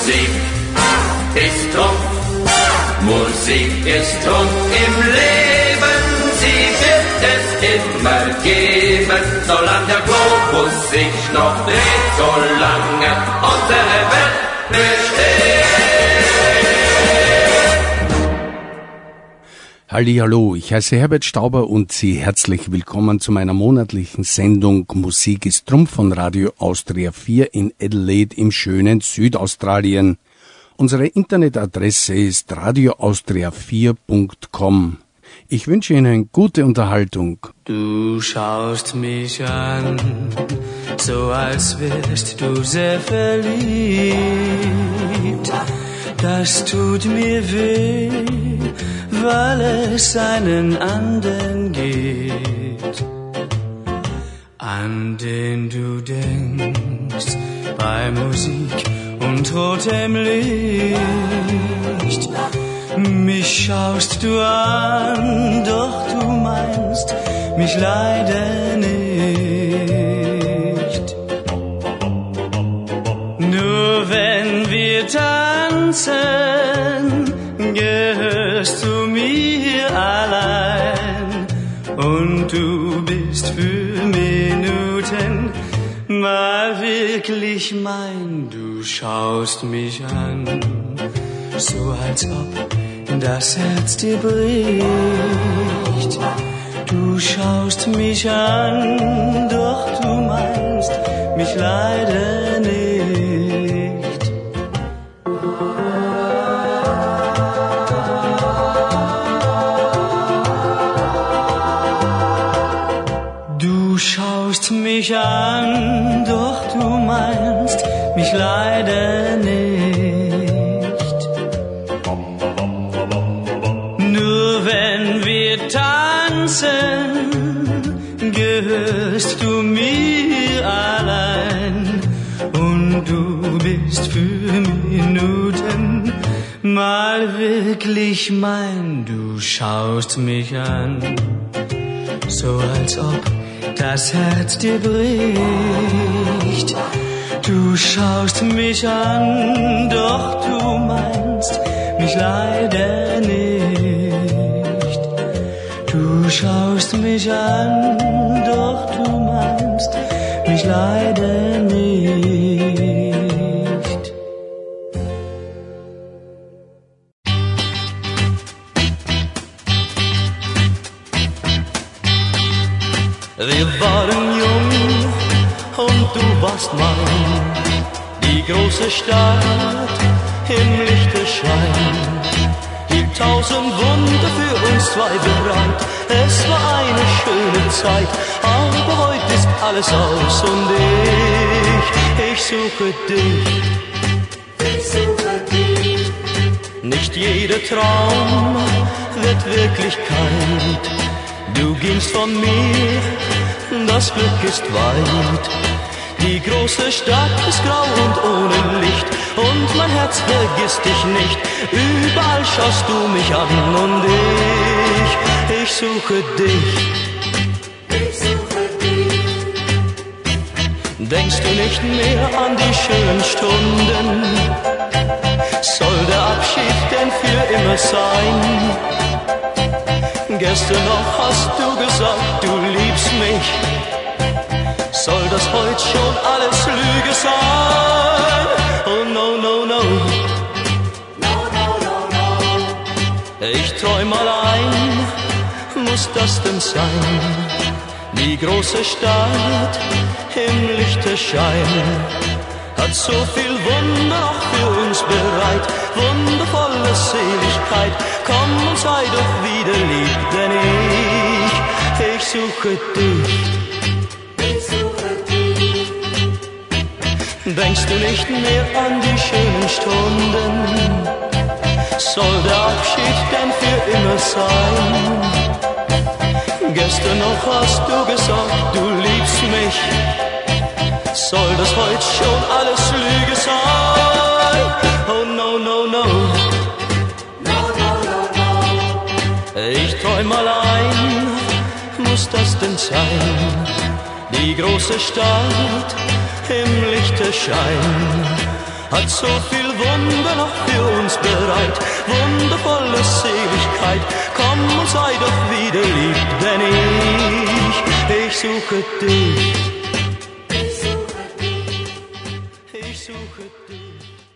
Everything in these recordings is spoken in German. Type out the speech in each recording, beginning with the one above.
Musik ist Trumpf, Musik ist Trumpf im Leben, sie wird es immer geben, solange der Globus sich noch dreht, solange unsere Welt besteht. Hallihallo, ich heiße Herbert Stauber und Sie herzlich willkommen zu meiner monatlichen Sendung Musik ist Trumpf von Radio Austria 4 in Adelaide im schönen Südaustralien. Unsere Internetadresse ist radioaustria4.com. Ich wünsche Ihnen gute Unterhaltung. Du schaust mich an, so als wärst du sehr verliebt. Das tut mir weh, weil es einen anderen gibt, an den du denkst bei Musik und rotem Licht. Mich schaust du an, doch du meinst mich leider nicht. Nur wenn wir tanzen, gehörst du mir allein und du bist für Minuten mal wirklich mein. Du schaust mich an, so als ob das Herz dir bricht. Du schaust mich an, doch du meinst mich leider nicht. Du schaust mich an, doch du meinst mich leider nicht. Nur wenn wir tanzen, gehörst du mir allein und du bist für Minuten mal wirklich mein. Du schaust mich an, so als ob das Herz dir bricht. Du schaust mich an, doch du meinst mich leider nicht. Du schaust mich an, doch du meinst mich leider nicht. Wir waren jung und du warst mein, die große Stadt im Lichterschein, hielt 1000 Wunder für uns zwei bereit. Es war eine schöne Zeit, aber heute ist alles aus und ich suche dich. Ich suche dich. Nicht jeder Traum wird Wirklichkeit. Du gingst von mir, das Glück ist weit. Die große Stadt ist grau und ohne Licht und mein Herz vergisst dich nicht. Überall schaust du mich an und ich suche dich. Ich suche dich. Denkst du nicht mehr an die schönen Stunden? Soll der Abschied denn für immer sein? Gestern noch hast du gesagt, du liebst mich. Soll das heute schon alles Lüge sein? Oh no, no, no. No, no, no, no. Ich träum allein, muss das denn sein? Die große Stadt im Lichterschein hat so viel Wunder noch für uns bereit, wundervolle Seligkeit. Komm und sei doch wieder lieb, denn ich suche dich. Ich suche dich. Denkst du nicht mehr an die schönen Stunden? Soll der Abschied denn für immer sein? Gestern noch hast du gesagt, du liebst mich. Soll das heute schon alles Lüge sein? Oh no, no, no. No, no, no, no. Ich träum allein, muss das denn sein? Die große Stadt im Lichterschein hat so viel Wunder noch für uns bereit, wundervolle Seligkeit. Komm und sei doch wieder lieb, denn ich suche dich. Ich suche dich. Ich suche dich.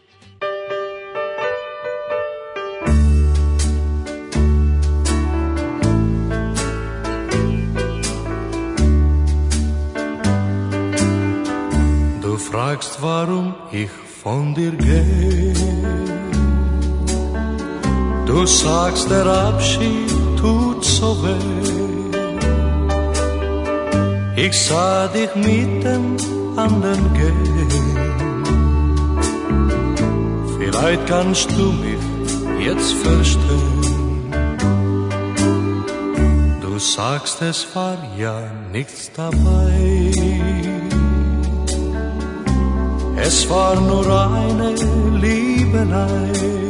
Du fragst, warum ich von dir gehe. Du sagst, der Abschied tut so weh. Ich sah dich mit dem anderen gehen. Vielleicht kannst du mich jetzt verstehen. Du sagst, es war ja nichts dabei. Es war nur eine Liebelei.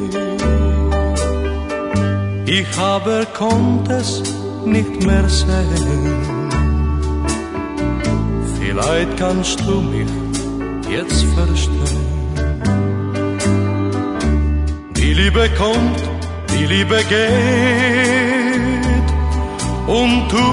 Ich aber konnte es nicht mehr sehen. Vielleicht kannst du mich jetzt verstehen. Die Liebe kommt, die Liebe geht. Und du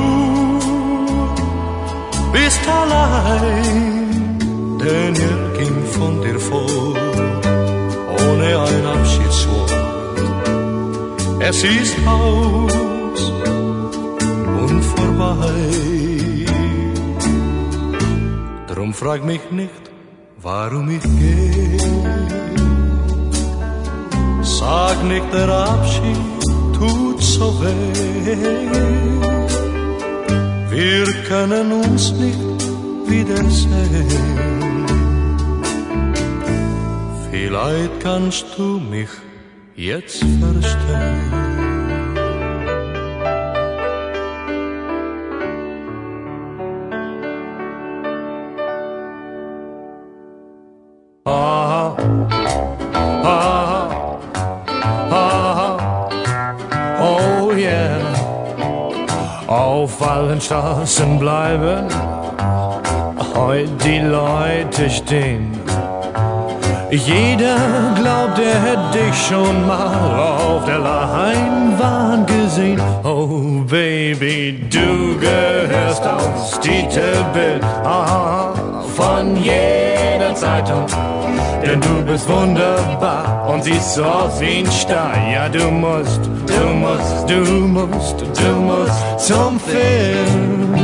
bist allein. Denn er ging von dir vor, ohne ein Abschiedswort. Es ist aus und vorbei. Drum frag mich nicht, warum ich gehe. Sag nicht, der Abschied tut so weh. Wir können uns nicht wiedersehen. Vielleicht kannst du mich jetzt verstehen. Ah, ah, ah, oh yeah. Auf allen Straßen bleiben heute die Leute stehen. Jeder glaubt, er hätte dich schon mal auf der Leinwand gesehen. Oh Baby, du gehörst aufs Titelbild von jeder Zeitung. Denn du bist wunderbar und siehst so aus wie ein Star. Ja, du musst zum Film.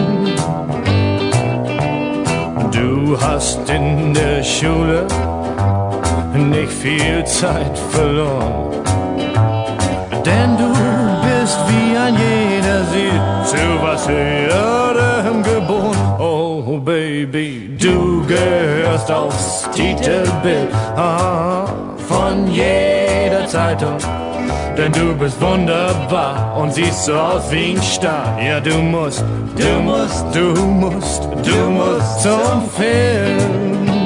Du hast in der Schule nicht viel Zeit verloren, denn du bist wie ein jeder sieht zu was Höherem geboren. Oh Baby, du gehörst aufs Titelbild von jeder Zeitung, denn du bist wunderbar und siehst so aus wie ein Star. Ja, du musst zum Film.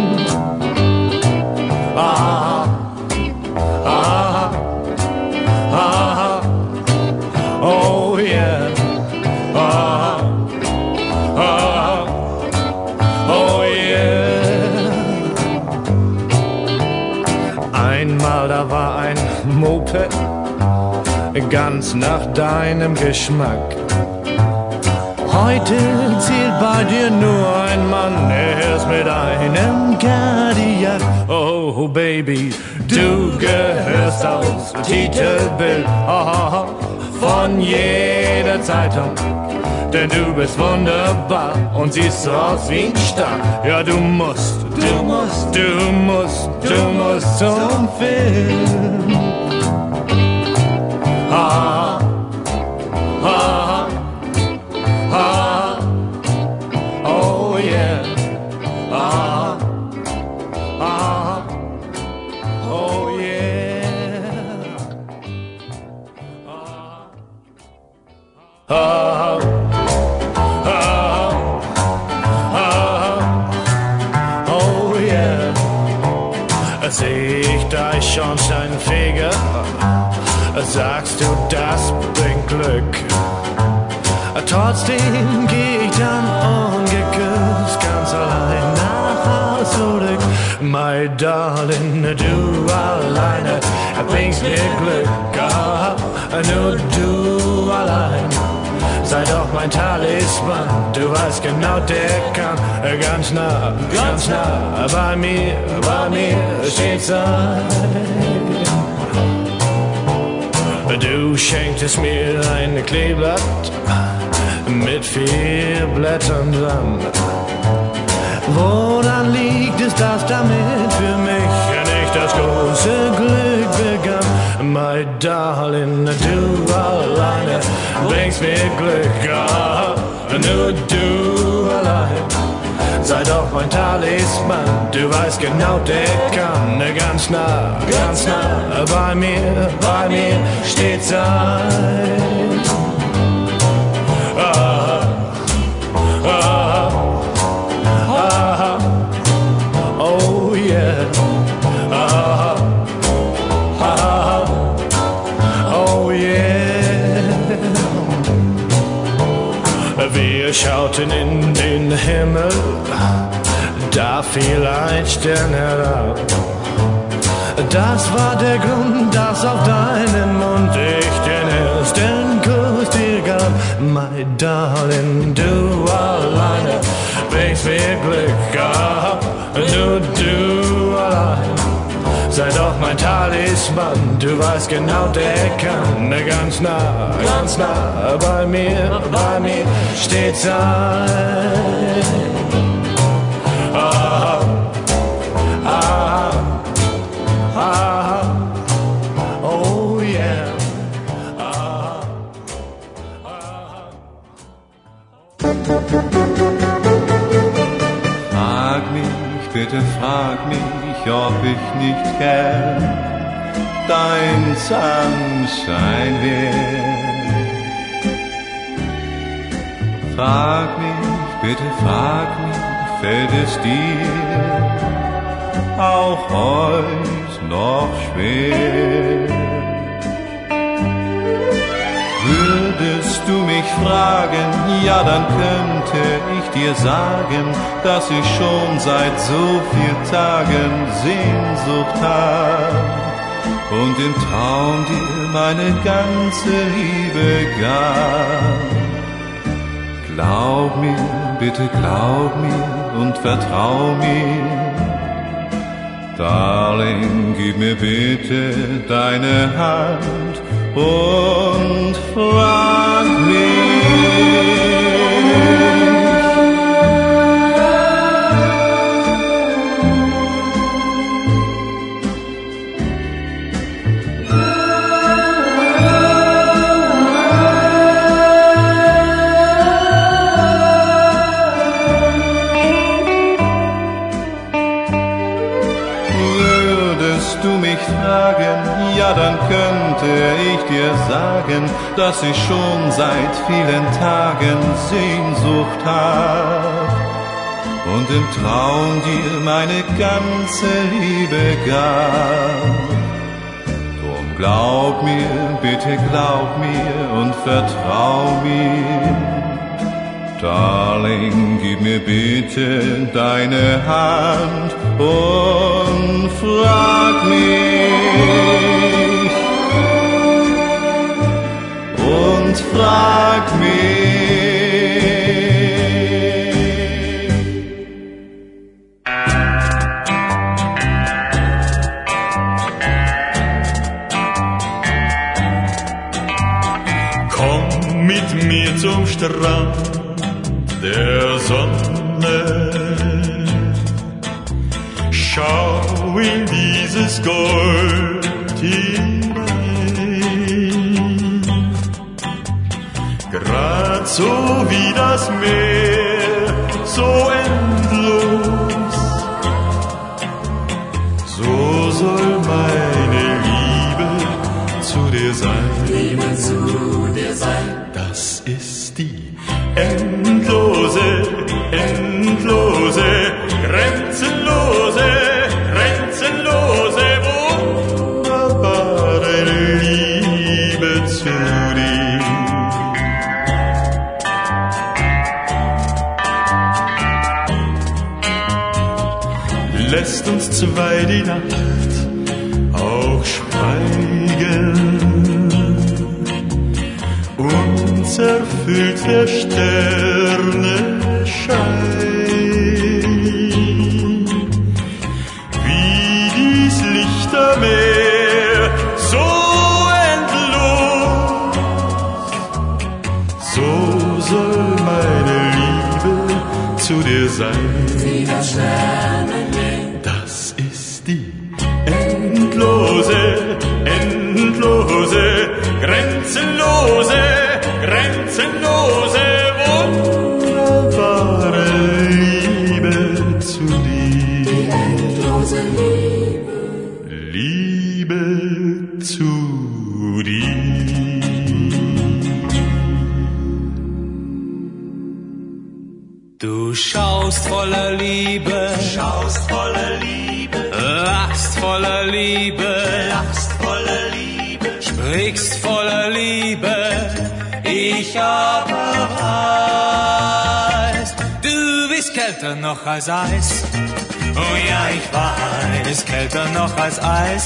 Ah, ah, ah, oh yeah, ah, ah, oh yeah. Einmal da war ein Moped, ganz nach deinem Geschmack. Heute zählt bei dir nur ein Mann, er ist mit einem Cadillac. Oh Baby, du gehörst aufs Titelbild von jeder Zeitung. Denn du bist wunderbar und siehst so aus wie ein Star. Ja, du musst zum Film. Ah, ah, ah, oh yeah. Ah, ah, oh yeah. Ah, ah, ah, oh yeah. Seh ich da Schornsteinfeger, sagst du, das bringt Glück. Trotzdem geh ich dann ungeküsst ganz allein nach Haus zurück. My darling, du allein. ringsweg Glück gehabt, nur du allein. Sei doch mein Talisman, du weißt genau, der kann ganz nah bei mir steht sein. Du schenktest mir ein Kleeblatt mit 4 Blättern dran. Woran liegt es, dass damit für mich nicht das große Glück begann? My darling, du alleine bringst mir Glück, ja, nur du allein. Sei doch mein Talisman, du weißt genau, der kann ganz nah bei mir steht sein. Ah, ah, ah, oh yeah. Ah, ah, oh yeah. Wir schauten in den Himmel, da fiel ein Stern herab. Das war der Grund, dass auf deinen Mund ich den ersten Kuss dir gab. My darling, du alleine bringst mir Glück gehabt, nur du allein. Sei doch mein Talisman, du weißt genau, der kann ganz nah bei mir steht sein. Ah, ah, ah, oh yeah. Ah, ah. Frag mich, bitte frag mich, ob ich nicht gern dein Sunshine wär. Frag mich, bitte frag mich, fällt es dir auch heut noch schwer? Würdest du mich fragen, ja, dann könnte ich dir sagen, dass ich schon seit so vielen Tagen Sehnsucht hab und im Traum dir meine ganze Liebe gab. Glaub mir, bitte glaub mir und vertrau mir. Darling, gib mir bitte deine Hand und frag mich. Ja, dann könnte ich dir sagen, dass ich schon seit vielen Tagen Sehnsucht hab und im Traum dir meine ganze Liebe gab. Drum glaub mir, bitte glaub mir und vertrau mir. Darling, gib mir bitte deine Hand und frag mich. Und frag mich. Komm mit mir zum Strand der Sonne, schau in dieses Gold hinein, grad so wie das Meer, so endlos, so soll meine Liebe zu dir sein. Liebe zu dir sein. Das ist die endlose, endlose, grenzenlose, grenzenlose, wunderbare Liebe zu dir. Lässt uns zwei die Nacht auch schweigen erfüllt der Sterne Schein. Wie dies Lichtermeer, so endlos, so soll meine Liebe zu dir sein. Wie das Sternenlicht. Das ist die endlose, endlose, grenzenlose, grenzenlose, wunderbare Liebe zu dir. Die endlose Liebe. Liebe zu dir. Du schaust voller Liebe, lachst voller Liebe, sprichst voller Liebe, ich aber weiß, du bist kälter noch als Eis. Oh ja, ich weiß, kälter noch als Eis.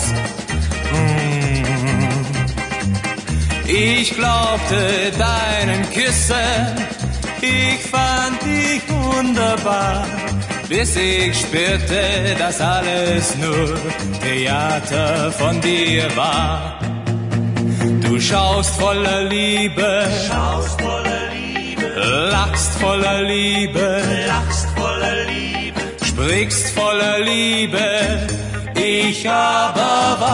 Ich glaubte deinen Küssen, ich fand dich wunderbar, bis ich spürte, dass alles nur Theater von dir war. Du schaust voller Liebe, lachst voller Liebe, sprichst voller Liebe, ich aber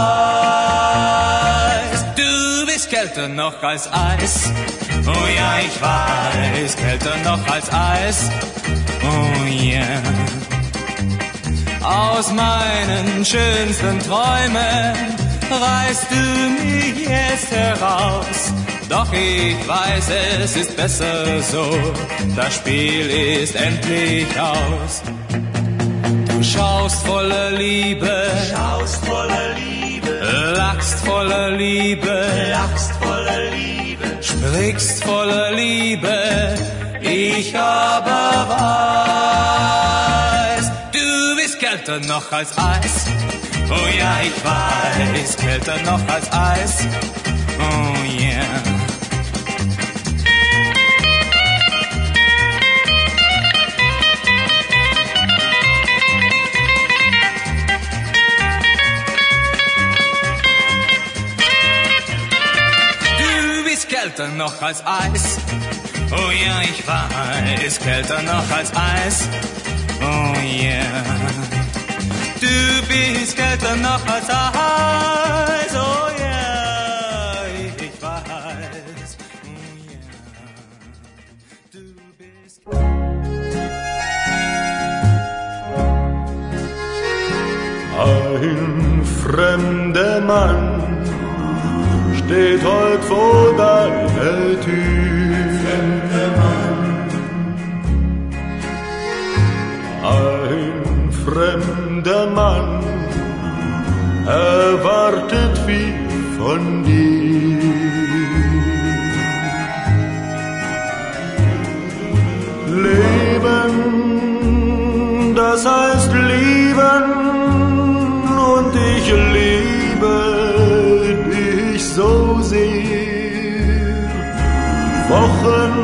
weiß, du bist kälter noch als Eis. Oh ja, ich weiß, kälter noch als Eis. Oh ja. Aus meinen schönsten Träumen reißt du mich jetzt heraus. Doch ich weiß, es ist besser so, das Spiel ist endlich aus. Du schaust voller Liebe, lachst voller Liebe, sprichst voller Liebe, ich aber weiß, du bist kälter noch als Eis. Oh ja, ich weiß, kälter noch als Eis. Oh yeah. Kälter noch als Eis. Oh ja, ich weiß, kälter noch als Eis. Oh yeah. Du bist kälter noch als Eis. Oh yeah, ich weiß. Oh yeah. Du bist ein fremder Mann steht heut vor deiner Tür. Ein fremder Mann erwartet viel von dir. Leben, das heißt lieben, und ich liebe so sehr. Wochen,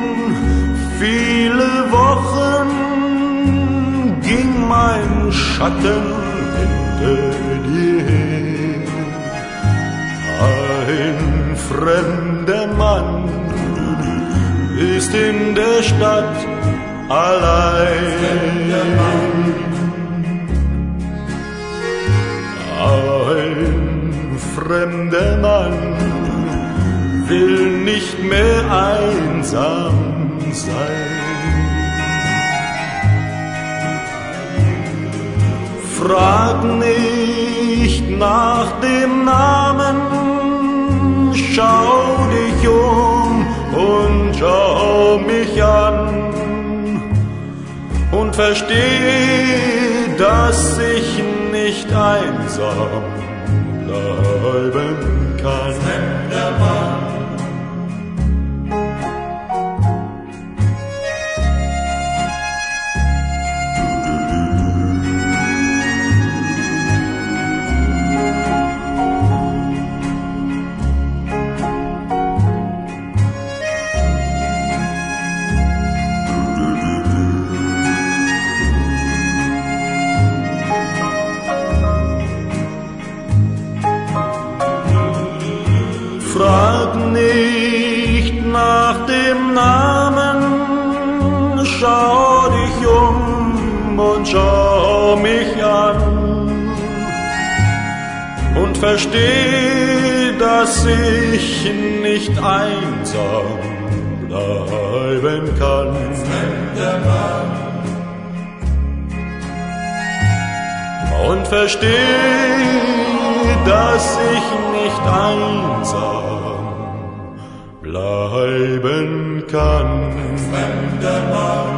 viele Wochen ging mein Schatten hinter dir her. Ein fremder Mann ist in der Stadt allein. Ein fremder Mann will nicht mehr einsam sein. Frag nicht nach dem Namen, schau dich und schau mich an und versteh, dass ich nicht einsam bleiben kann. Fremder Mann. versteh, dass ich nicht einsam bleiben kann. Fremder Mann. Und versteh, dass ich nicht einsam bleiben kann. Fremder Mann.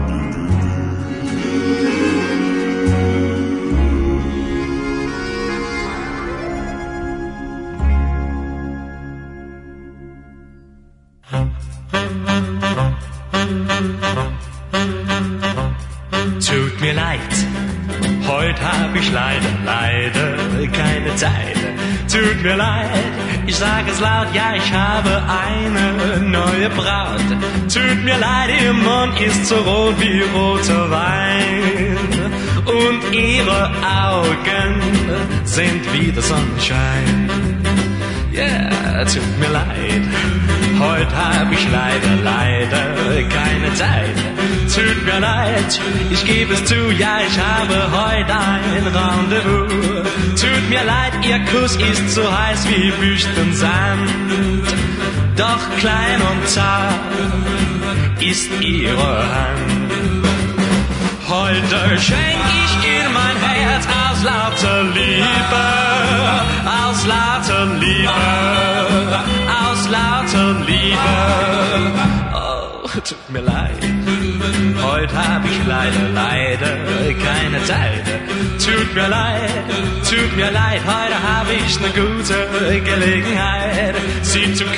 Tut mir leid, heute hab ich leider keine Zeit. Tut mir leid, ich sag es laut, ja, ich habe eine neue Braut. Tut mir leid, ihr Mund ist so rot wie roter Wein. Und ihre Augen sind wie der Sonnenschein. Yeah, tut mir leid, heute hab ich leider keine Zeit. Tut mir leid, ich gebe es zu, ja, ich habe heute ein Rendezvous. Tut mir leid, ihr Kuss ist so heiß wie Wüstensand. Doch klein und zart ist ihre Hand. Heute schenk ich ihr mein Herz aus lauter Liebe, aus lauter Liebe, aus lauter Liebe. Oh, tut mir leid, heute hab ich leider keine Zeit. Tut mir leid, heute hab ich ne gute Gelegenheit, sie zu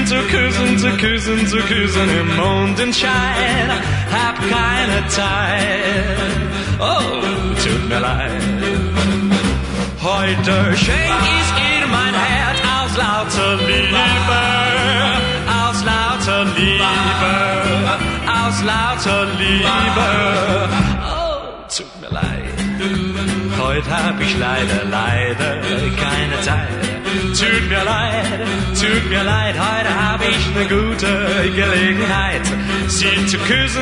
küssen im Mondenschein. Hab keine Zeit, oh, tut mir leid. Heute schenk ich ihr mein Herz aus lauter Liebe, aus lauter Liebe, aus lauter Liebe. Oh, tut mir leid, heute hab ich leider keine Zeit. Tut mir leid, heute hab ich ne gute Gelegenheit, sie zu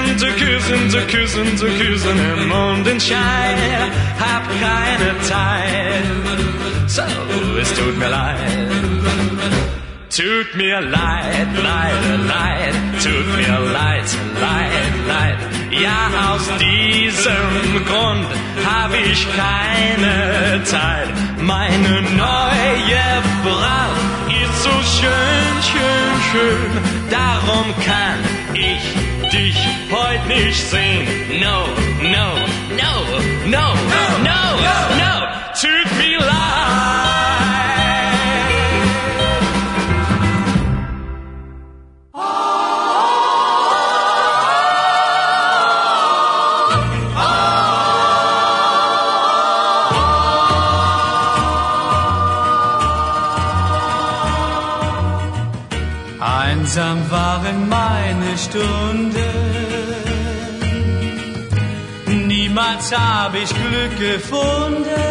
küssen im Mondenschein. Hab keine Zeit, so, es tut mir leid. Tut mir leid, tut mir leid. Ja, aus diesem Grund hab ich keine Zeit. Meine neue Braut ist so schön, darum kann ich dich heute nicht sehen. No. Tut mir leid. Einsam waren meine Stunden, niemals hab ich Glück gefunden.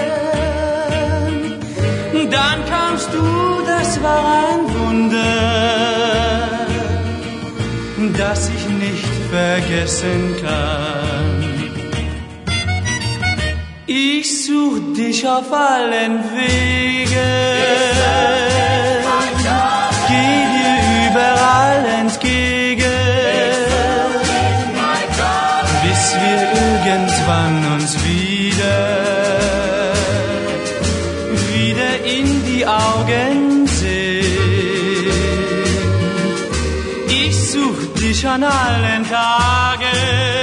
Dann kamst du, das war ein Wunder, das ich nicht vergessen kann. Ich such dich auf allen Wegen, geh dir überall entgegen, bis wir irgendwann uns wieder in die Augen sehen. Ich such dich an allen Tagen,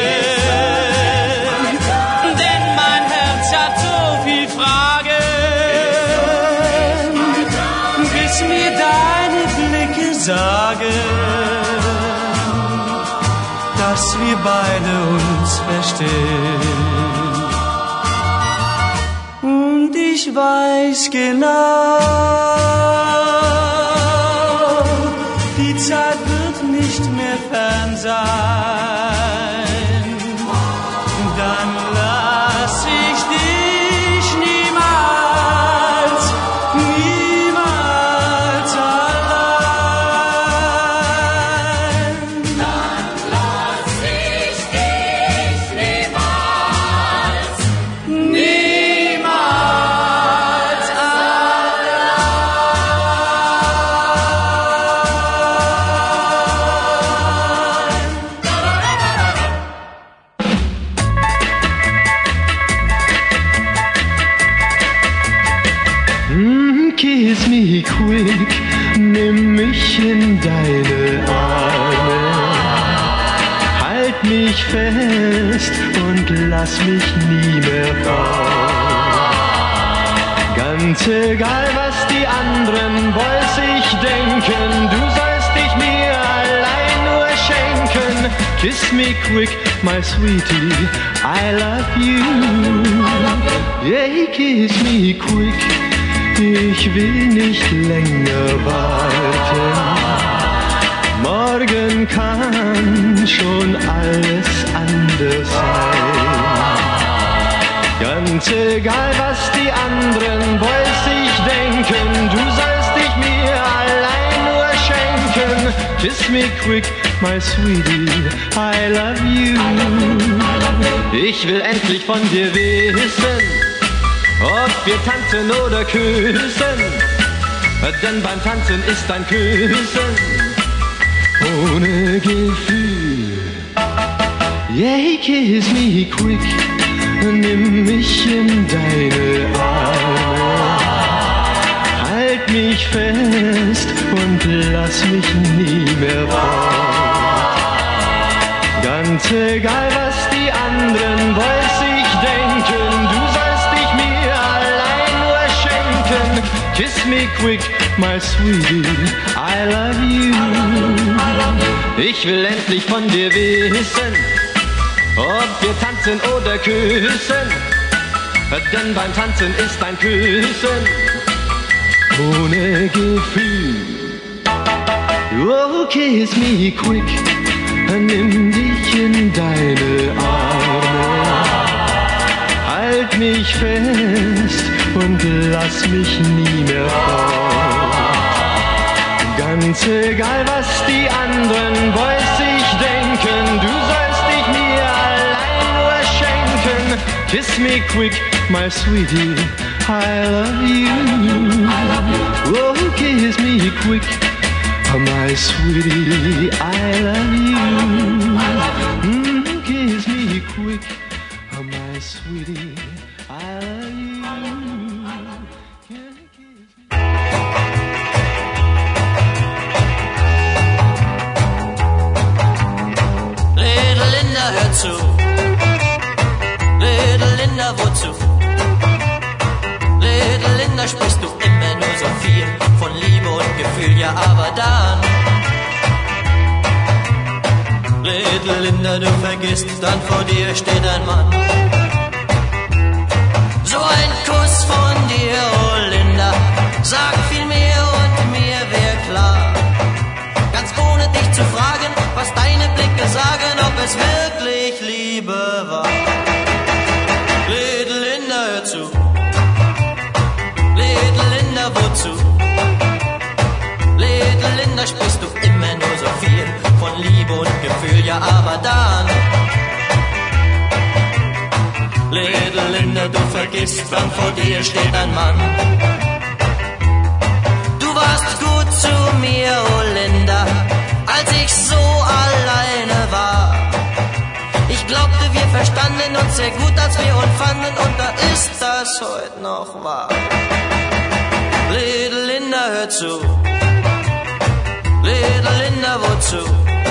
denn mein Herz hat so viel Fragen, bis mir deine Blicke sagen, dass wir beide uns verstehen. Und ich weiß genau, die Zeit wird nicht mehr fern sein. Dann lass ich dich niemals allein. Dann lass ich dich niemals allein. Kiss me quick, nimm mich in deine Arme. Halt mich fest und lass mich nie mehr fallen. Ganz egal, was die anderen Boys sich denken, du sollst dich mir allein nur schenken. Kiss me quick, my sweetie, I love you. Yeah, kiss me quick, ich will nicht länger warten. Morgen kann schon alles anders sein. Ganz egal, was die anderen Boys sich denken, du sollst dich mir allein nur schenken. Kiss me quick, my sweetie, I love you. Ich will endlich von dir wissen, ob wir tanzen oder küssen, denn beim Tanzen ist ein Küssen ohne Gefühl. Yeah, kiss me quick, nimm mich in deine Arme. Halt mich fest und lass mich nie mehr fallen. Ganz egal, was die anderen Boys sich denken, du sollst dich mir allein nur schenken. Kiss me quick, my sweetie, I love you. Ich will endlich von dir wissen, ob wir tanzen oder küssen, denn beim Tanzen ist ein Küssen ohne Gefühl. Oh, kiss me quick, nimm dich in deine Arme. Halt mich fest und lass mich nie mehr fallen. Ganz egal, was die anderen Boys sich denken, du sollst dich mir allein nur schenken. Kiss me quick, my sweetie, I love you. Oh, kiss me quick, my sweetie, I love you. Kiss me quick, my sweetie, I love you. Little Linda, hör zu. Little Linda, wozu? Little Linda, sprichst du immer nur so viel von Liebe und Gefühl, ja aber dann. Little Linda, du vergisst, dann vor dir steht ein Mann. So ein Kuss von dir, oh Linda, sag viel mehr und mir wär klar. Ganz ohne dich zu fragen, was deine Blicke sagen, ob es wirklich Liebe war. Little Linda, hör zu. Little Linda, wozu? Little Linda, sprichst du immer nur so viel von Liebe und Gefühl, ja aber dann. Little Linda, du vergisst, dann vor dir steht ein Mann. Du warst gut zu mir, oh Linda, als ich so alleine war. Ich glaubte, wir verstanden uns sehr gut, als wir uns fanden, und da ist das heute noch wahr. Little Linda, hör zu. Little Linda, wozu?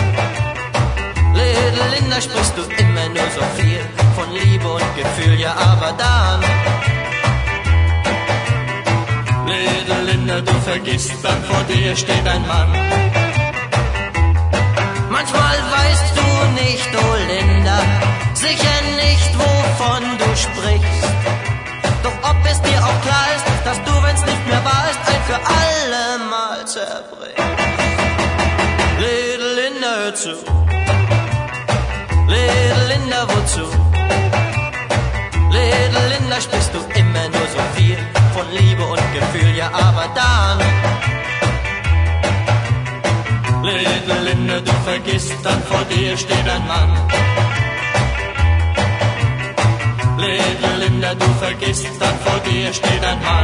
Little Linda, sprichst du immer nur so viel von Liebe und Gefühl, ja aber dann. Little Linda, du vergisst, dann vor dir steht ein Mann. Manchmal weißt du nicht, oh Linda, sicher nicht, wovon du sprichst. Doch ob es dir auch klar ist, dass du, wenn's nicht mehr wahr ist, ein für alle Mal zerbrichst. Little Linda, hör zu. Little Linda, wozu? Little Linda, sprichst du immer nur so viel von Liebe und Gefühl, ja aber dann. Little Linda, du vergisst, dann vor dir steht ein Mann. Little Linda, du vergisst, dann vor dir steht ein Mann.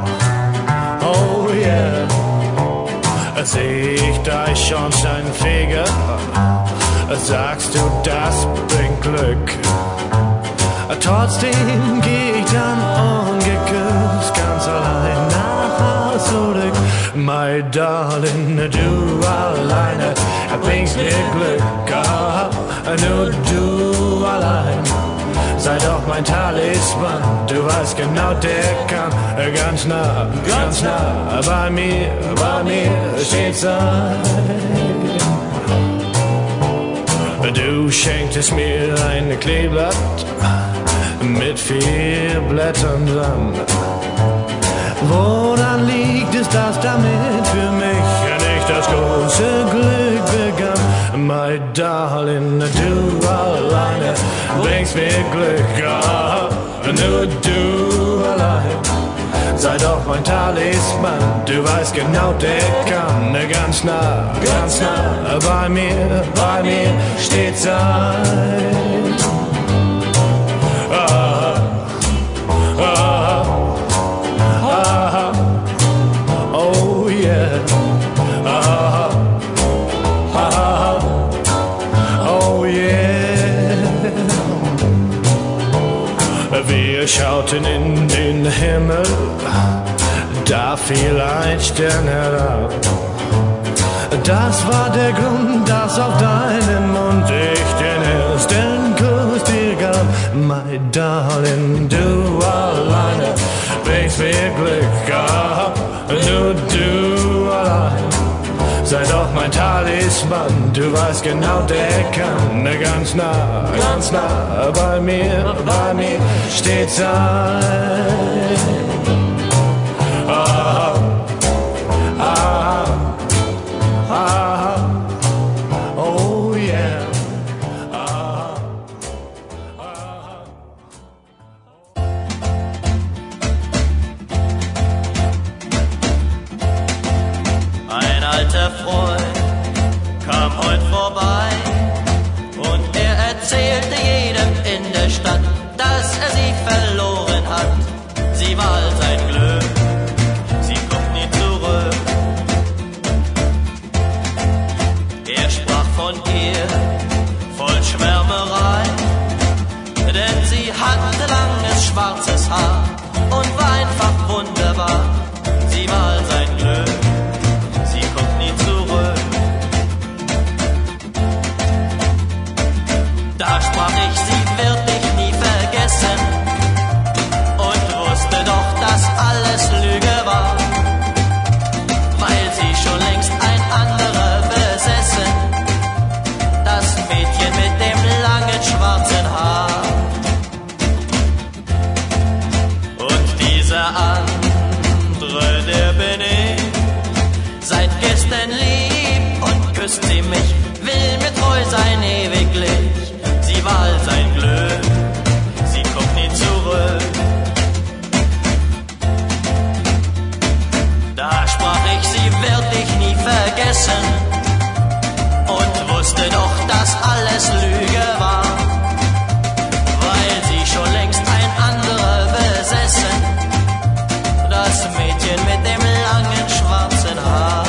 Seh ich da Schornsteinfeger weniger. Sagst du, das bringt Glück? Trotzdem geh ich dann ungeküsst ganz allein nach Haus zurück. My darling, du alleine bringst mir Glück. Nur du allein, sei doch mein Talisman. Du weißt genau, der kann ganz nah bei mir steht sein. Du schenktest mir ein Kleeblatt mit 4 Blättern dran. Woran liegt es, dass damit für mich nicht das große Glück begann? My darling, du alleine bringst mir Glück. Nur du allein, sei doch mein Talisman. Du weißt genau, der kann ganz nah bei mir steht sein. Oh yeah. Oh yeah. Wir schauten in den Himmel, da fiel ein Stern herab. Das war der Grund, dass auf deinen Mund ich den ersten Kuss dir gab. My darling, du alleine bringst mir Glück. Nur du allein, sei doch mein Talisman. Du weißt genau, der kann ganz nah bei mir steht sein. Oh yeah. Ein alter Freund kam heut vorbei und er erzählte jedem in der Stadt, dass er sie verloren hat. Sie war all sein Glück, sie kommt nie zurück. Er sprach von ihr voll Schwärmerei, denn sie hatte langes schwarzes Haar und war einfach wunderbar. Sie war all sein Glück, sie kommt nie zurück. Da sprach ich, sie wird dich nie vergessen und wusste doch, dass alles Lüge war, weil sie schon längst ein anderer besessen, das Mädchen mit dem langen schwarzen Haar. Und dieser andere, der bin ich, seit gestern lieb und küsst sie mich, will mir treu sein ewiglich. Sie war all sein Glück, sie kommt nie zurück. Da sprach ich, sie wird dich nie vergessen und wusste doch, dass alles Lüge war, weil sie schon längst ein anderer besessen, das Mädchen mit dem langen schwarzen Haar.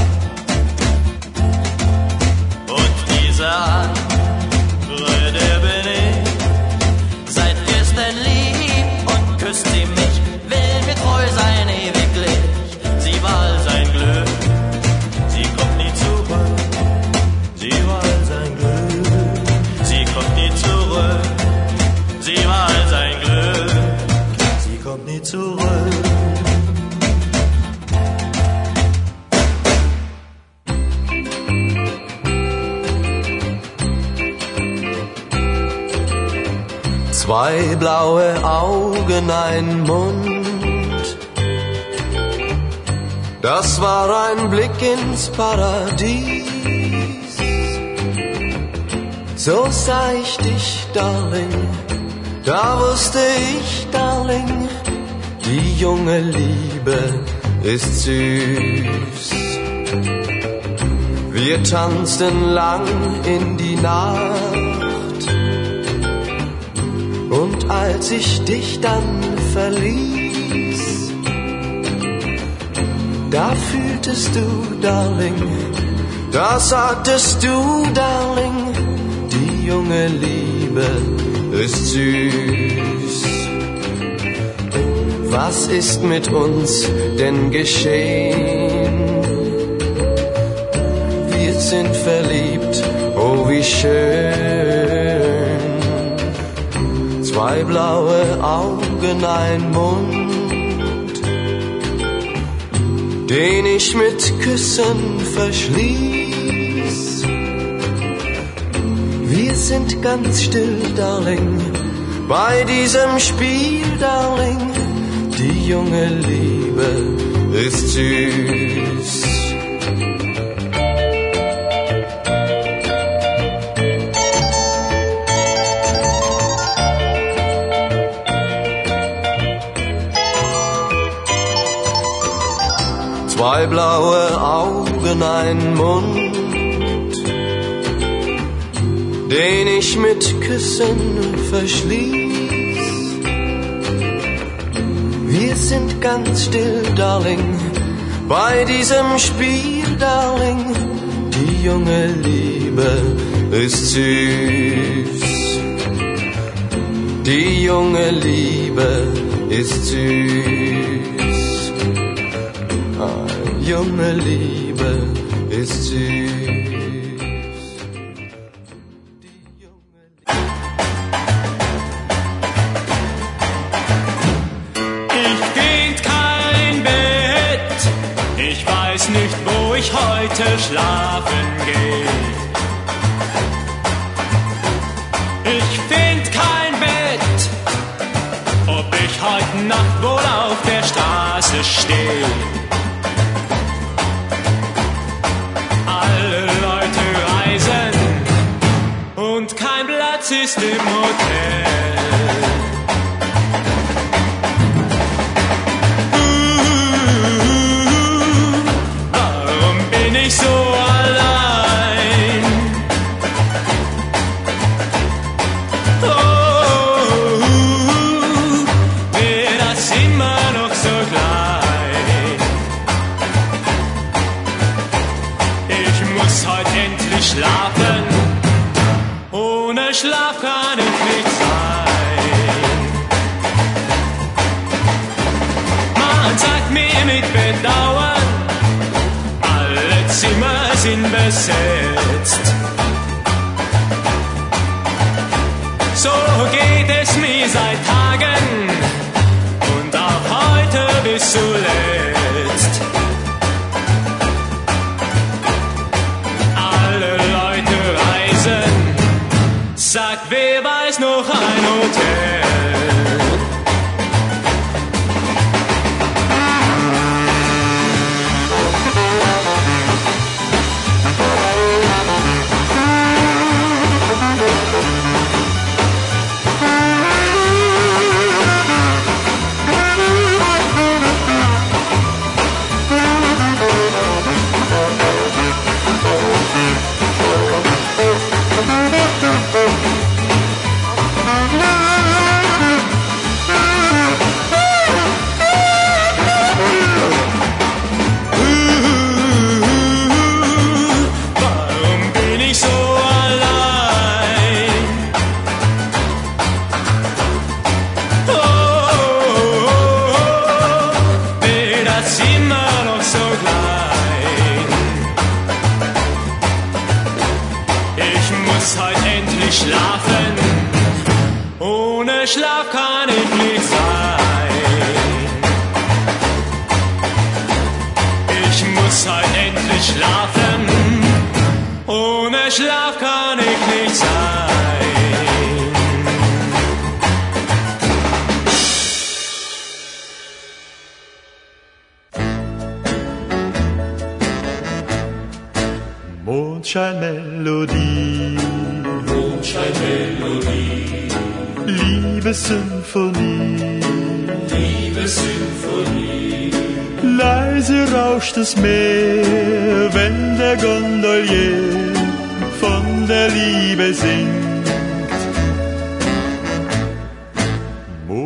Und dieser andere, der bin ich, seit gestern lieb und küsst sie mich, will mir treu sein ewiglich. Sie war all sein Glück, sie kommt nie zurück. Sie war all sein Glück, sie kommt nie zurück. Sie war all sein Glück, sie kommt nie zurück. Zwei blaue Augen, ein Mund, das war ein Blick ins Paradies. So sah ich dich, Darling, da wusste ich, Darling, die junge Liebe ist süß. Wir tanzten lang in die Nacht, und als ich dich dann verließ, da fühltest du, Darling, Da sagtest du, Darling, die junge Liebe ist süß. Was ist mit uns denn geschehen? Wir sind verliebt, oh wie schön. Zwei blaue Augen, ein Mund, den ich mit Küssen verschließ. Wir sind ganz still, Darling, bei diesem Spiel, Darling. Die junge Liebe ist süß. Zwei blaue Augen, ein Mund, den ich mit Küssen verschließ. Wir sind ganz still, Darling, bei diesem Spiel, Darling. Die junge Liebe ist süß. Die junge Liebe ist süß. Junge Liebe ist süß. Ich find kein Bett, ich weiß nicht, wo ich heute schlafen gehe. Ich find kein Bett, ob ich heute Nacht wohl auf der Straße stehe. Ist im Hotel. Warum bin ich so allein? Wird das immer noch so klein? Ich muss heute endlich schlafen. Ohne Schlaf kann ich nicht sein. Man sagt mir mit Bedauern, alle Zimmer sind besetzt. So geht es mir seit Tagen und auch heute bis zuletzt. Alle Leute reisen, sagt, wer weiß noch ein Hotel? Schlafen, ohne Schlaf kann ich nicht sein. Ich muss halt endlich schlafen, ohne Schlaf kann ich nicht sein. Mondscheinmelodie, Mondscheinmelodie, Liebessymphonie, Liebessymphonie. Leise rauscht das Meer, wenn der Gondolier von der Liebe singt.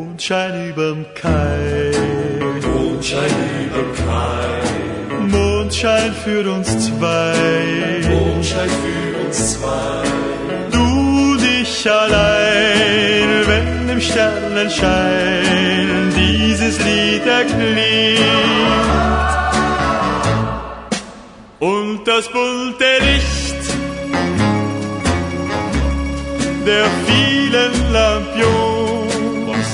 Mondschein überm Kai, Mondschein überm Kai, Mondschein für uns zwei. Mondschein für uns zwei. Du dich allein, wenn im Sternenschein dieses Lied erklingt. Und das bunte Licht der vielen Lampions,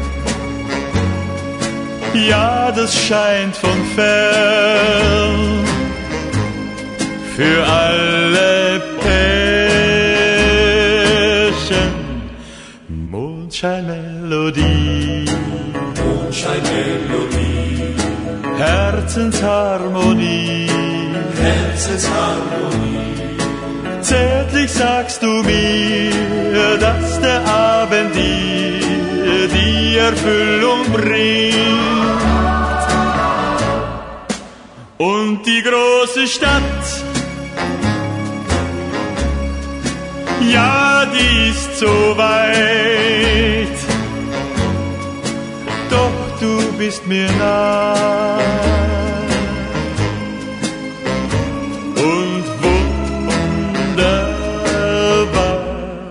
ja, das scheint von fern für alle Pärchen. Mondscheinmelodie, Mondscheinmelodie, Herzensharmonie, Herzensharmonie. Zärtlich sagst du mir, dass der Abend dir die Erfüllung bringt. Und die große Stadt, ja, die ist so weit, doch du bist mir nah. Und wunderbar,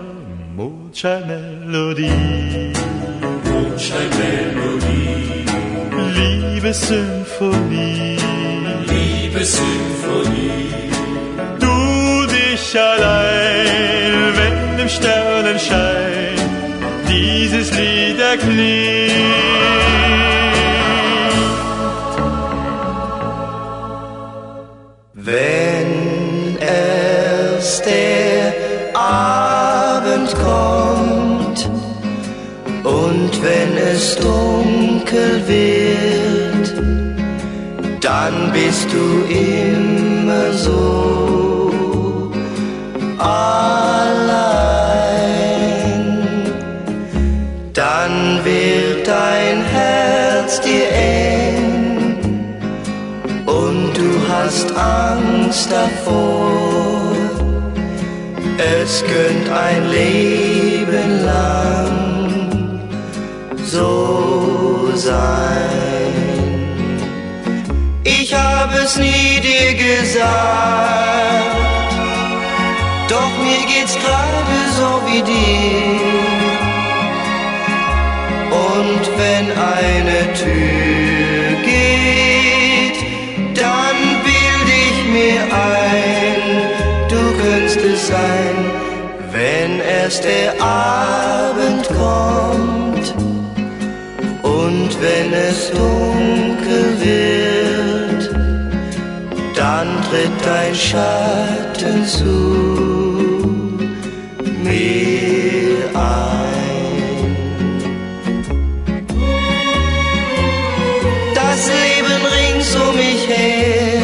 Mondscheinmelodie, Mondscheinmelodie, Liebessymphonie, Liebessymphonie. Du dich allein, wenn im Sternenschein dieses Lied erklingt. Wenn erst der Abend kommt und wenn es dunkel wird, dann bist du immer so allein. Dann wird dein Herz dir eng und du hast Angst davor. Es könnte ein Leben lang so sein. Ich hab es nie dir gesagt, doch mir geht's gerade so wie dir. Und wenn eine Tür geht, dann bild ich mir ein, du könntest es sein, wenn erst der Abend kommt und wenn es dunkel wird, dann tritt dein Schatten zu mir ein. Das Leben rings um mich her,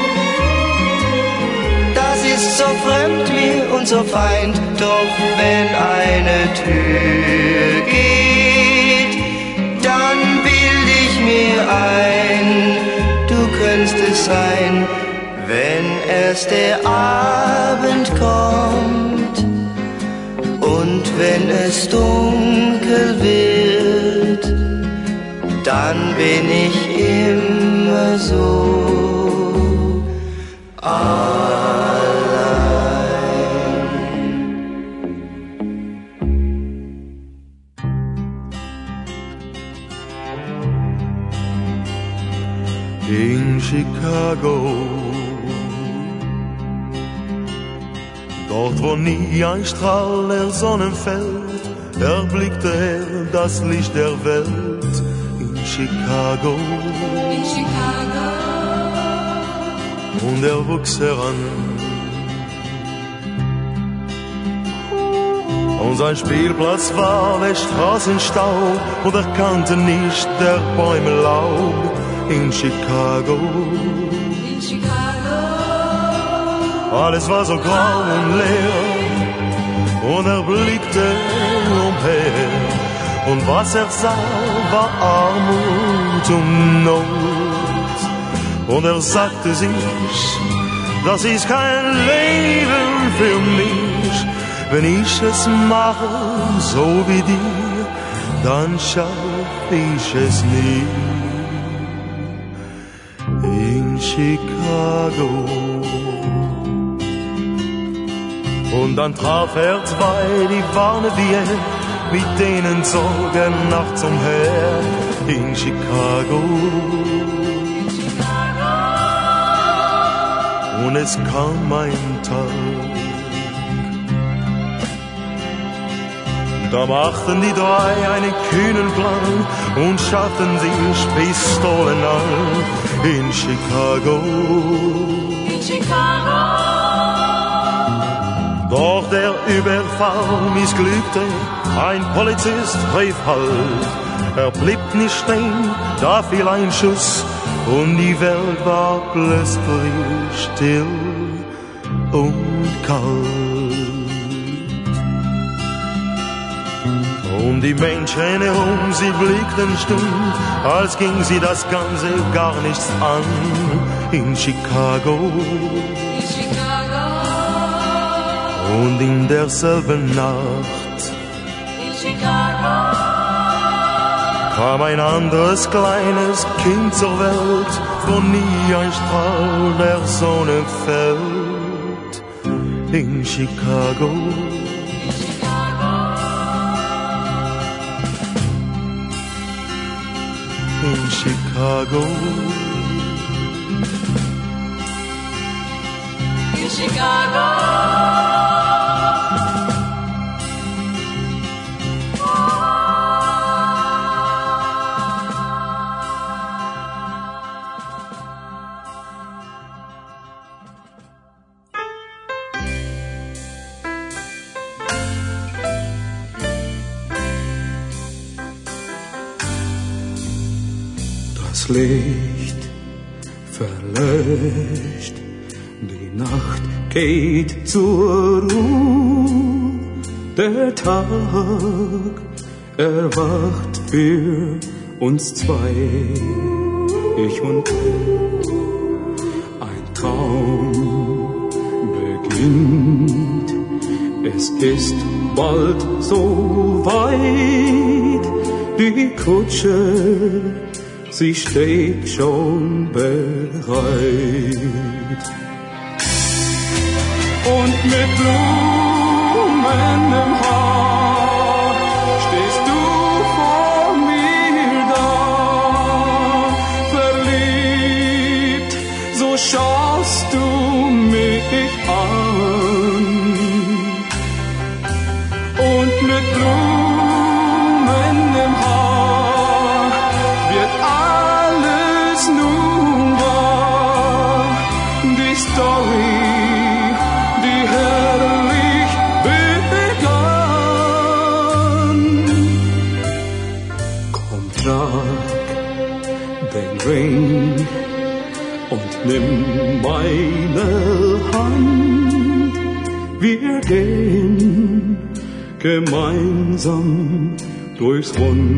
das ist so fremd mir und so feind, doch wenn eine Tür geht, dann bild ich mir ein, du könntest es sein, wenn erst der Abend kommt und wenn es dunkel wird, dann bin ich immer so allein. In Chicago, dort wo nie ein Strahl der Sonne fällt, erblickte er das Licht der Welt. In Chicago, In Chicago, und er wuchs heran. Und sein Spielplatz war der Straßenstaub, und er kannte nicht der Bäume Laub. In Chicago, In Chicago, alles war so grau und leer, und er blickte umher, und was er sah, war Armut und Not. Und er sagte sich, das ist kein Leben für mich, wenn ich es mache, so wie dir, dann schaff ich es nie. In Chicago. Und dann traf er zwei, die waren wie er, mit denen zog er nachts umher in Chicago. Und es kam ein Tag, da machten die drei einen kühnen Plan und schafften sich Pistolen an in Chicago. In Chicago. Doch der Überfall missglückte, ein Polizist rief Halt. Er blieb nicht stehen, da fiel ein Schuss und die Welt war plötzlich still und kalt. Und die Menschen herum, sie blickten stumm, als ging sie das Ganze gar nichts an in Chicago. In Chicago. Und in derselben Nacht In Chicago. kam ein anderes kleines Kind zur Welt, wo nie ein Strahl der Sonne fällt in Chicago. In Chicago. In Chicago. Das Licht verlöscht, die Nacht geht zur Ruhe, der Tag erwacht für uns zwei, ich und du. Ein Traum beginnt, es ist bald so weit, die Kutsche, sie steht schon bereit. Und mit Blumen im Haar stehst du vor mir da, verliebt, so schaust du mich an. Und mit Blumen im Haar wird alles nun wahr, die Story, die herrlich begann. Komm, trag den Ring und nimm meine Hand, wir gehen gemeinsam durchs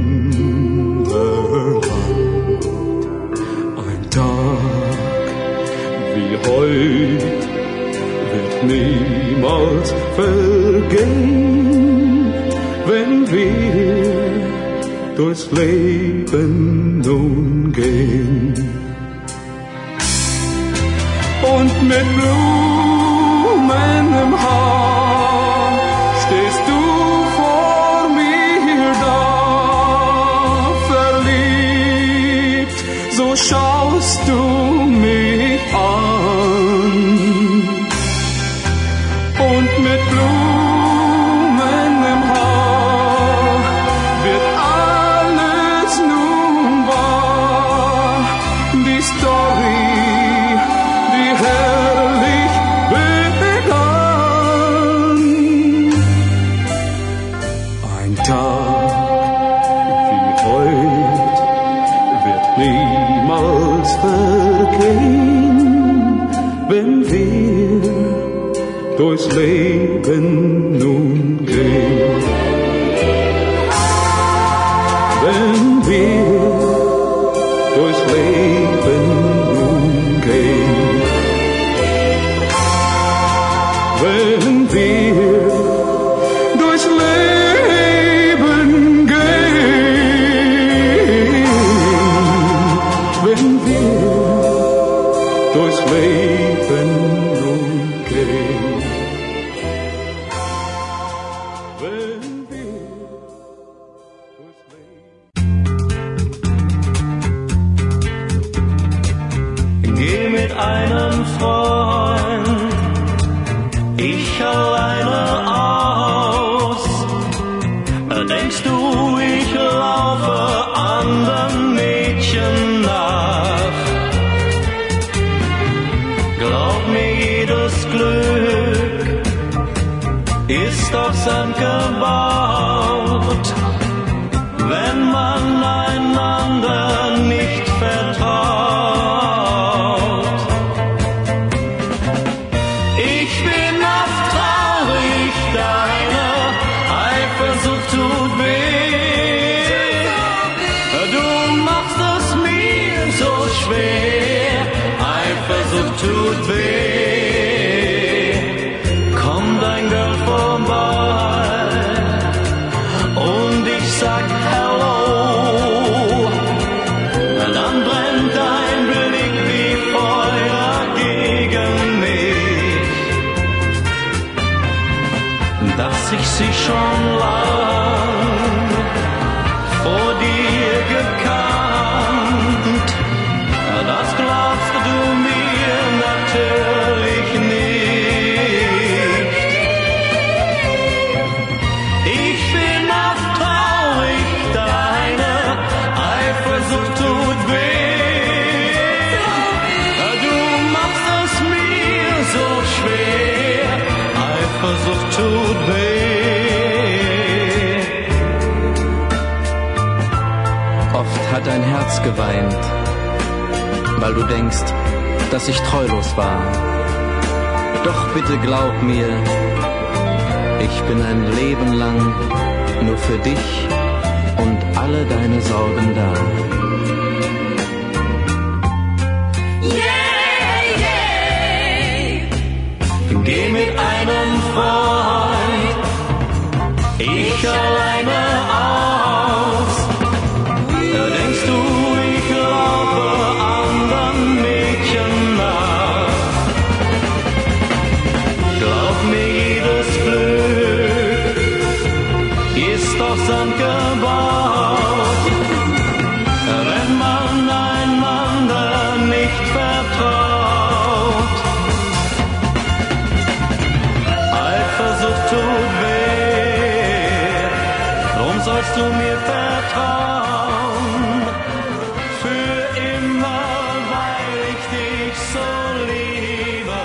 Wunderland. Ein Tag wie heut wird niemals vergehen, wenn wir durchs Leben nun gehen. Und mit Blumen im Haar stehst du vor mir da, verliebt, so schaust du mich an. Und mit Blumen im Haar wird alles nun wahr, die Story, die herrlich begann. Ein Tag wie heut wird niemals vergehen, wenn wir durchs Leben nun gehen. Wenn wir durchs Leben nun gehen. Wenn wir durchs Leben gehen. Wenn wir ist auf Sand gebaut, wenn man einander nicht vertraut. Ich bin oft traurig, deine Eifersucht tut weh. Du machst es mir so schwer, Eifersucht tut weh. Kommt ein Girl vorbei und ich sag Hello, dann brennt dein Blick wie Feuer gegen mich, dass ich sie schon lang vor dir gekannt, das glaubst du mir natürlich nicht. Ich bin oft traurig, deine Eifersucht tut weh. Du machst es mir so schwer, Eifersucht tut weh. Oft hat dein Herz geweint, weil du denkst, dass ich treulos war. Doch bitte glaub mir, ich bin ein Leben lang nur für dich und alle deine Sorgen da. Yeah, yeah. Geh mit einem Freund, ich alleine aus. Denkst du, ich laufe anderen Mädchen nach? Glaub mir, jedes Glück ist auf Sand gebaut, wenn man einander nicht vertraut. Eifersucht tut weh, drum sollst du mir vertrauen, für immer, weil ich dich so liebe.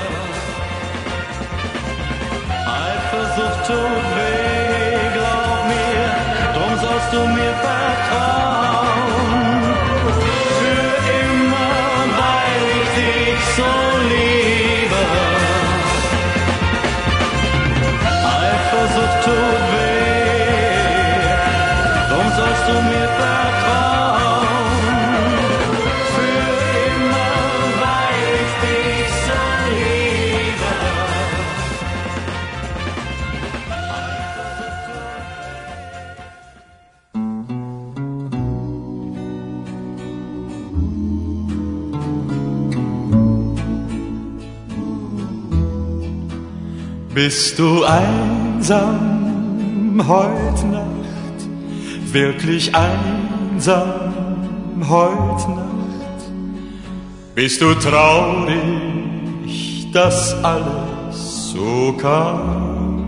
Eifersucht tut weh, glaub mir, drum sollst du mir vertrauen, für immer, weil ich dich so liebe. Eifersucht tut weh, drum sollst du mir vertrauen, für immer, weil ich dich so liebe. Bist du einsam heut Nacht, wirklich einsam heut Nacht? Bist du traurig, dass alles so kam?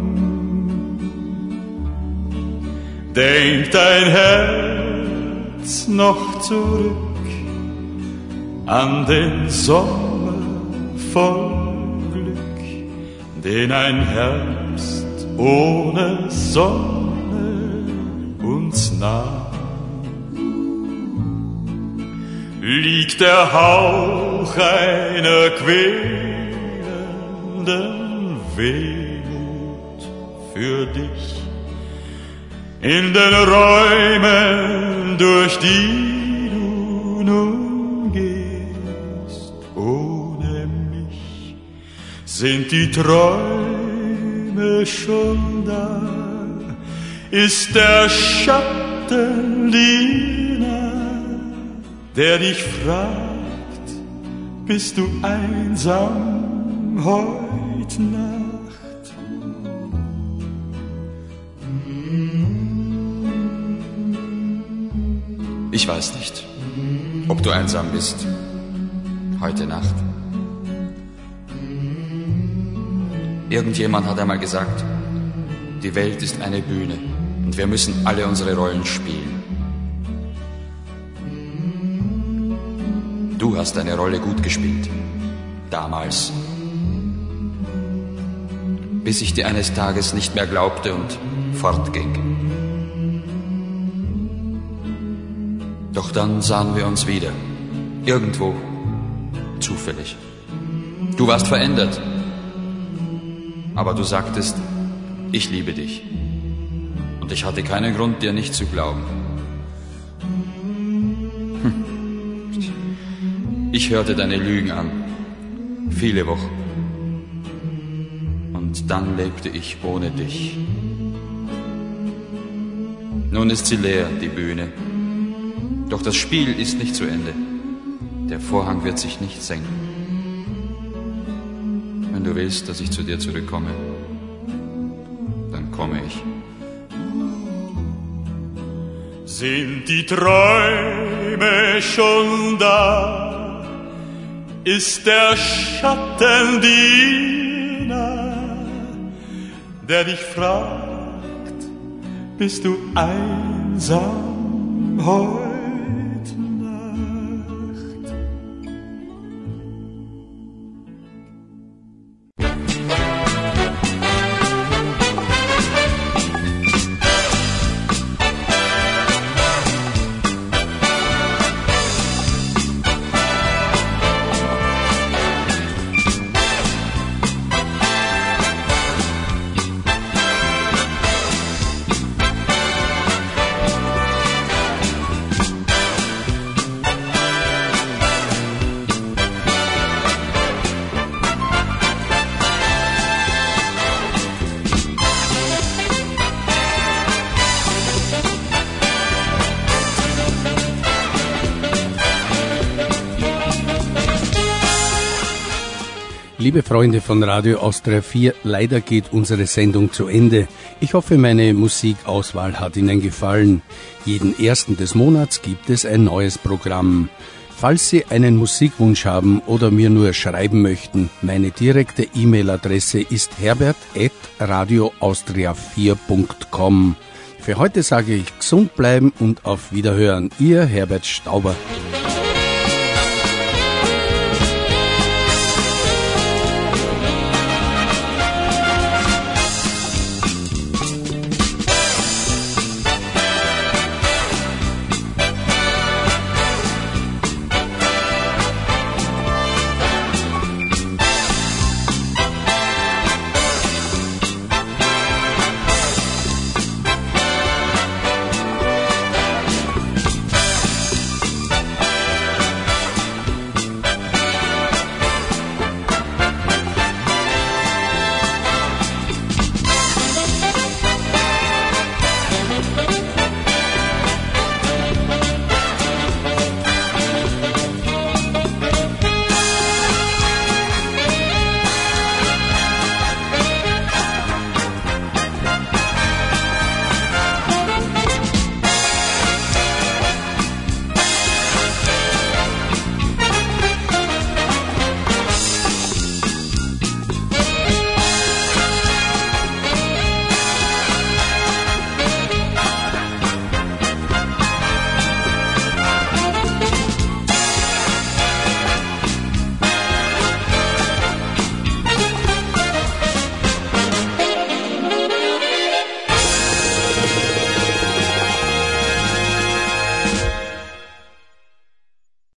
Denk dein Herz noch zurück an den Sommer voll Glück, den ein Herbst ohne Sonne uns nahm. Liegt der Hauch einer quälenden Wehmut für dich in den Räumen, durch die du nun gehst, ohne mich sind die Träume schon da, ist der Schatten dir nah, der dich fragt, bist du einsam heut Nacht? Ich weiß nicht, ob du einsam bist heute Nacht. Irgendjemand hat einmal gesagt, die Welt ist eine Bühne und wir müssen alle unsere Rollen spielen. Du hast deine Rolle gut gespielt, damals. bis ich dir eines Tages nicht mehr glaubte und fortging. Doch dann sahen wir uns wieder, irgendwo, zufällig. Du warst verändert, aber du sagtest, ich liebe dich. Und ich hatte keinen Grund, dir nicht zu glauben. Ich hörte deine Lügen an, viele Wochen. Und dann lebte ich ohne dich. Nun ist sie leer, die Bühne. Doch das Spiel ist nicht zu Ende. Der Vorhang wird sich nicht senken. Wenn du willst, dass ich zu dir zurückkomme, dann komme ich. Sind die Träume schon da? Ist der Schatten dir nah, der dich fragt, bist du einsam heute Nacht? Liebe Freunde von Radio Austria 4, leider geht unsere Sendung zu Ende. Ich hoffe, meine Musikauswahl hat Ihnen gefallen. Jeden 1. des Monats gibt es ein neues Programm. Falls Sie einen Musikwunsch haben oder mir nur schreiben möchten, meine direkte E-Mail-Adresse ist herbert@radioaustria4.com. Für heute sage ich gesund bleiben und auf Wiederhören. Ihr Herbert Stauber.